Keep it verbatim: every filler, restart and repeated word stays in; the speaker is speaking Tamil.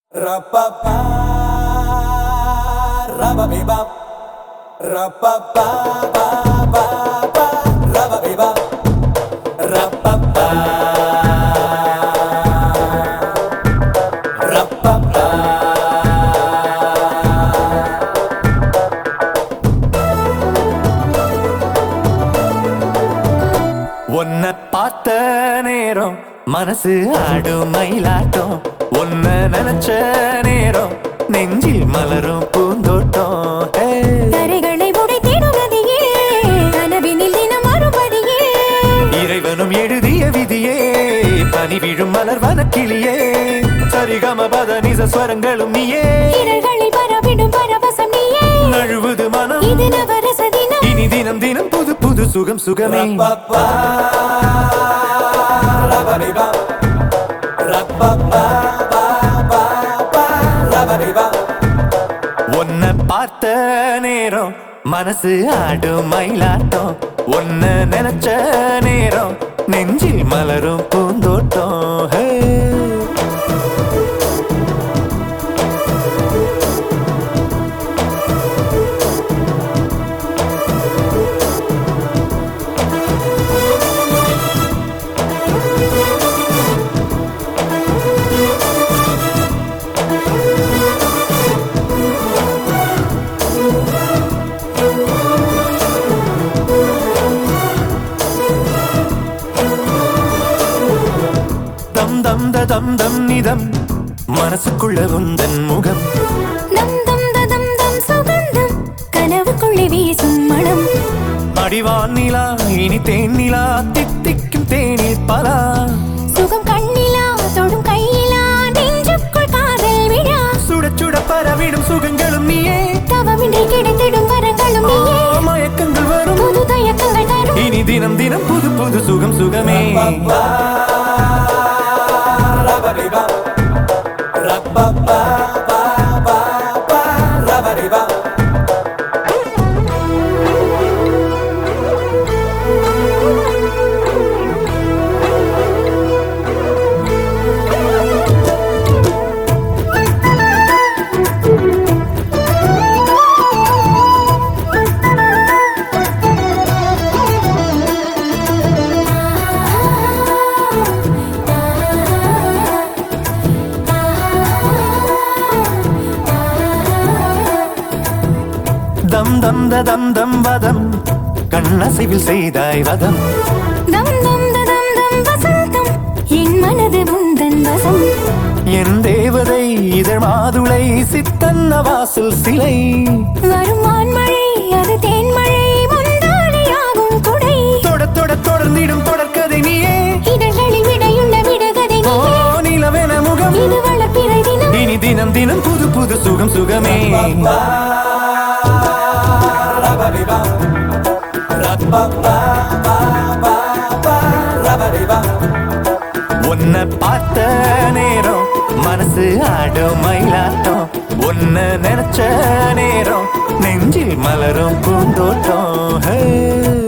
Ra-pa-pa, ra-ba-bi-bop, ra-pa-pa, ba-ba-ba, ra-ba-bi-bop, ra-pa-pa, ra-pa-pa. உன்னை பார்த்த நேரம் மனசு ஆடும் மயிலாட்டம், உன்னை நினைச்ச நேரம் நெஞ்சில் மலரும் பூந்தோட்டம். கரைகளை உடைத்திடும் நதியே, கனவினில் தினம் மறுபடியே, இறைவனும் எழுதிய விதியே, பனி விழும் மலர் வனக்கிளியே, சரிகம பத நிச ஸ்வரங்களும் நீயே, இதழ்களில் பரவிடும் பரவசம் நீயே, நழுவுது மனம் இது நவரச தினம், இனி தினம் தினம் புது புது சுகம் சுகமே. உன்னை பார்த்த நேரம் மனசு ஆடும் மயிலாட்டம், உன்னை நினைச்ச நேரம் நெஞ்சில் மலரும் பூந்தோட்டம். தம் தம் த தம் தம் நிதம் மனசுக்குள்ள உந்தன் முகம், தம் தம் தம் தம் சுகந்தம் கனவுக்குள்ளே வீசும் மனம், அடிவான் நிலா இனி தேன் நிலா தித்திக்கும் தேனில் பலா, சுகம் கண்ணிலா தொடும் கையிலா நெஞ்சுக்குள் காதல் விழா, சுட சுட பரவிடும் சுகங்களும் நீயே, தவமின்றி கிடைத்திடும் வரங்களும் நீயே, மயக்கங்கள் வரும் புது தயக்கங்கள் தரும், இனி தினம் தினம் புது புது சுகம் சுகமே. தம் தம் த தம் தம் வதம் கண்ணசைவில் செய்தாய் வதம், தம் தம் தம் தம் வசந்தம் என் மனது உந்தன் வசம், என் தேவதை இதழ் மாதுளை சித்தன்ன வாசல் சிலை, வரும் வான்மழை அது தேன்மழை முந்தானையாகும் குடை, தொட தொட தொடர்ந்திடும் தொடர்கதை நீயே, இதழ்களில் விடையுள்ள விடகதை ஓ நீயே, நிலவென முகம் இது வளர்ப்பிறை தினம், இனி தினம் தினம் புது புது சுகம் சுகமே. உன்னை பார்த்த நேரம் மனசு ஆடும் மயிலாட்டம், உன்னை நினைச்ச நேரம் நெஞ்சில் மலரும் பூந்தோட்டம்.